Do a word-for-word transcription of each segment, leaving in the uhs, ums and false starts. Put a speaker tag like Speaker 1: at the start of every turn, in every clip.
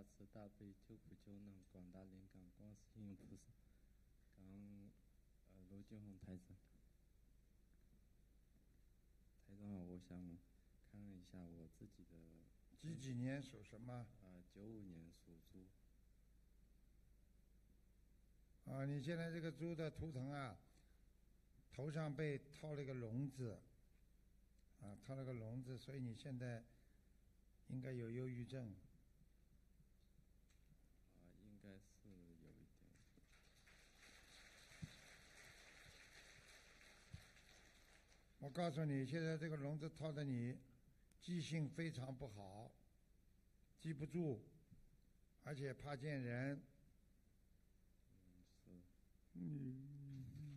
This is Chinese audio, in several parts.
Speaker 1: 慈大悲救苦救难广大灵感观世音菩萨，感恩呃卢俊宏台长。台长，我想看一下我自己的。
Speaker 2: 几几年属什么？
Speaker 1: 呃，九五年属猪。
Speaker 2: 啊，你现在这个猪的图腾啊，头上被套了个笼子，啊，套了个笼子，所以你现在应该有忧郁症。
Speaker 1: 啊，应该是有一点。
Speaker 2: 我告诉你，现在这个笼子套的你，记性非常不好，记不住，而且怕见人。
Speaker 1: 嗯，是。
Speaker 2: 嗯。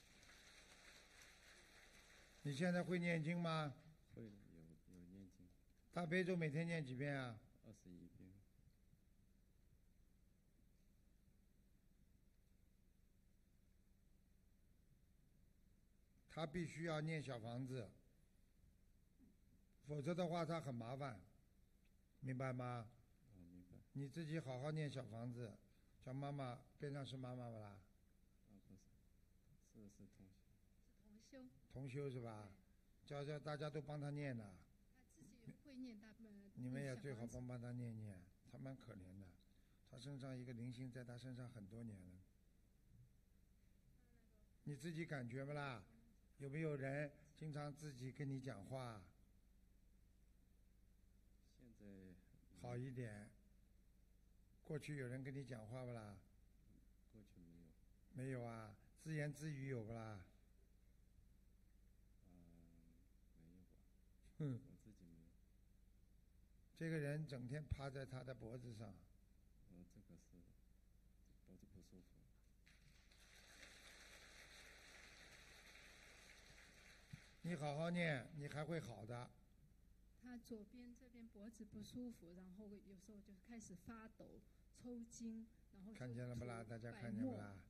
Speaker 2: 你现在会念经吗？
Speaker 1: 会的，有有念经。
Speaker 2: 大悲咒每天念几遍啊？
Speaker 1: 二十一遍。
Speaker 2: 他必须要念小房子，否则的话他很麻烦，明白吗？
Speaker 1: 哦，明白。
Speaker 2: 你自己好好念小房子，叫妈妈，边上是妈妈不啦？
Speaker 1: 啊，不是，是是同修。
Speaker 3: 是同修。
Speaker 2: 同修是吧？叫叫大家都帮他念的。
Speaker 3: 他自己会念大本。
Speaker 2: 你们也最好帮帮他念念，他蛮可怜的，他身上一个灵性在他身上很多年了。你自己感觉不啦？有没有人经常自己跟你讲话？
Speaker 1: 现在
Speaker 2: 好一点。过去有人跟你讲话不啦？
Speaker 1: 过去没有。
Speaker 2: 没有啊，自言自语有不啦？
Speaker 1: 嗯、呃，没有吧。
Speaker 2: 哼，
Speaker 1: 我自己没有。
Speaker 2: 这个人整天趴在他的脖子上。
Speaker 1: 嗯，这个是脖子不舒服。
Speaker 2: 你好好念，你还会好的。
Speaker 3: 他左边这边脖子不舒服，然后有时候就开始发抖、抽筋，然后
Speaker 2: 看见了不啦？大家看见不啦？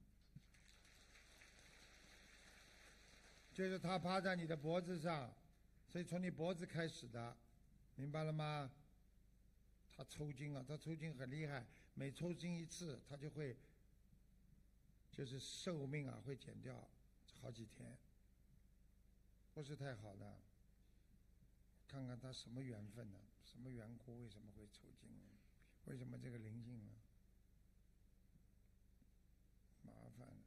Speaker 2: 就是他趴在你的脖子上，所以从你脖子开始的，明白了吗？他抽筋啊，他抽筋很厉害，每抽筋一次，他就会就是寿命啊会减掉好几天。不是太好的，看看他什么缘分呢？什么缘故？为什么会抽筋呢？为什么这个灵性呢？麻烦了。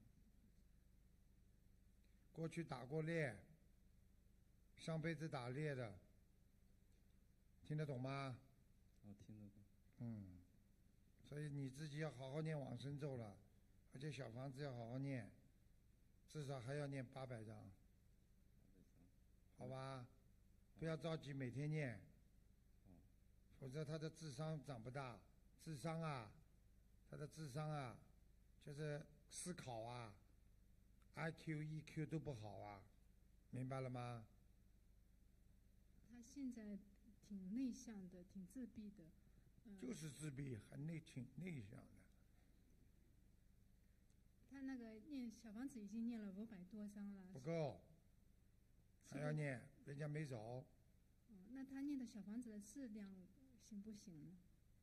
Speaker 2: 过去打过猎，上辈子打猎的，听得懂吗？
Speaker 1: 哦，听得懂。
Speaker 2: 嗯，所以你自己要好好念往生咒了，而且小房子要好好念，至少还要念八百章。好吧，不要着急，每天念，否则他的智商长不大。智商啊，他的智商啊，就是思考啊 ，I Q、E Q 都不好啊，明白了吗？
Speaker 3: 他现在挺内向的，挺自闭的。嗯、
Speaker 2: 就是自闭，很内挺内向的。
Speaker 3: 他那个念小房子已经念了五百多章了。
Speaker 2: 不够。还要念，人家没走。
Speaker 3: 哦，那他念的小房子的质量行不行呢？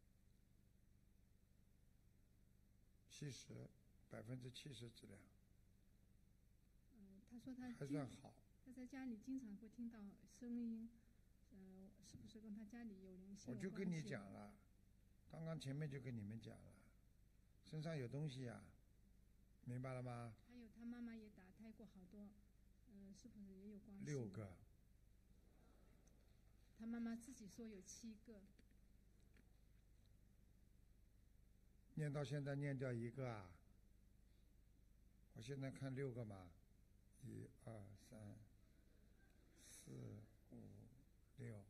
Speaker 2: 七十，百分之七十质量。
Speaker 3: 嗯，他说他
Speaker 2: 还算好。
Speaker 3: 他在家里经常会听到声音，呃，是不是跟他家里有联系？
Speaker 2: 我就跟你讲了，刚刚前面就跟你们讲了，身上有东西啊，明白了吗？
Speaker 3: 还有他妈妈也打胎过好多。呃，是不是也有关系？
Speaker 2: 六个。
Speaker 3: 他妈妈自己说有七个。
Speaker 2: 念到现在念掉一个啊？我现在看六个嘛，一二三四五六，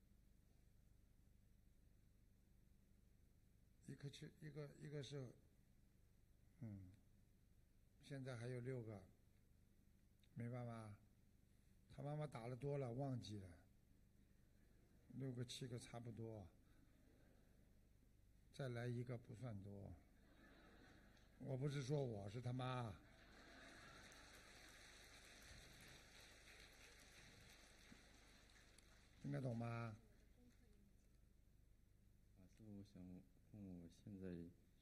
Speaker 2: 一个去一个一个是，嗯，现在还有六个。明白吗？他妈妈打了多了，忘记了，六个七个差不多，再来一个不算多。我不是说我是他妈，听得懂吗？
Speaker 1: 啊，师傅， 我想问我现在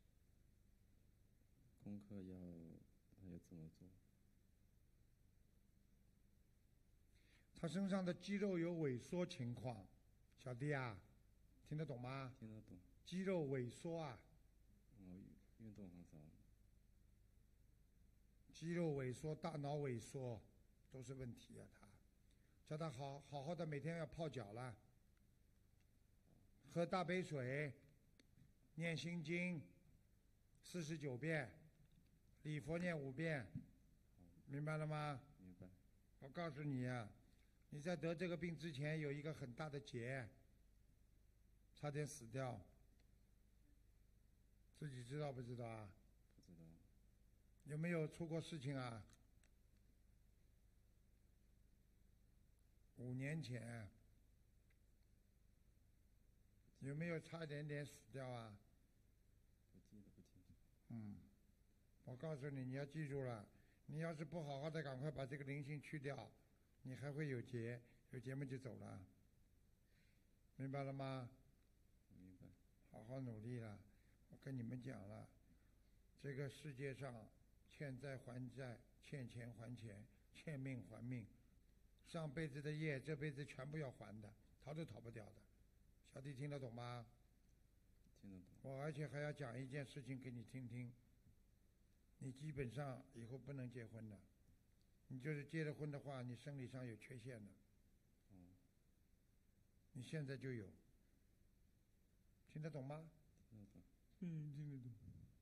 Speaker 1: 功课要要怎么做？
Speaker 2: 他身上的肌肉有萎缩情况，小弟啊，听得懂吗？
Speaker 1: 听得懂。
Speaker 2: 肌肉萎缩啊。
Speaker 1: 我运动很少。
Speaker 2: 肌肉萎缩、大脑萎缩，都是问题啊！他，叫他好好好的每天要泡脚了，喝大杯水，念心经四十九遍，礼佛念五遍，明白了吗？
Speaker 1: 明白。
Speaker 2: 我告诉你啊，你在得这个病之前有一个很大的劫，差点死掉，自己知道不知道啊？
Speaker 1: 不知道。
Speaker 2: 有没有出过事情啊？五年前有没有差一点点死掉啊？
Speaker 1: 不记得不清楚。
Speaker 2: 嗯，我告诉你，你要记住了，你要是不好好的赶快把这个灵性去掉，你还会有劫，有劫嘛就走了，明白了吗？
Speaker 1: 明白。
Speaker 2: 好好努力了，我跟你们讲了，这个世界上欠债还债，欠钱还钱，欠命还命，上辈子的业这辈子全部要还的，逃都逃不掉的。小弟听得懂吗？
Speaker 1: 听得懂。
Speaker 2: 我而且还要讲一件事情给你听听，你基本上以后不能结婚了，你就是结了婚的话，你生理上有缺陷的。
Speaker 1: 哦。
Speaker 2: 你现在就有，听得懂吗？
Speaker 1: 听得懂。
Speaker 2: 嗯，听得懂。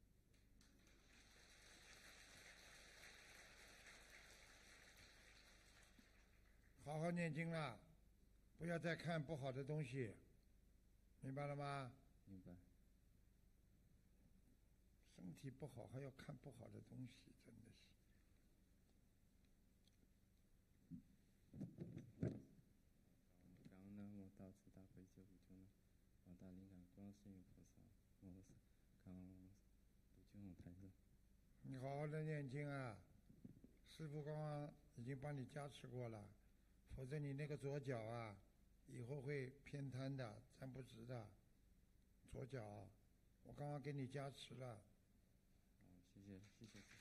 Speaker 2: 好好念经啦，不要再看不好的东西，明白了吗？
Speaker 1: 明白。
Speaker 2: 身体不好还要看不好的东西，真的是。
Speaker 1: 感恩南无大慈大悲救苦救难广大灵感观世音菩萨，我是感恩卢俊宏台长。
Speaker 2: 你好好的念经啊，师父刚刚已经帮你加持过了，否则你那个左脚啊，以后会偏瘫的，站不直的。左脚，我刚刚给你加持了。
Speaker 1: 好，谢谢谢谢。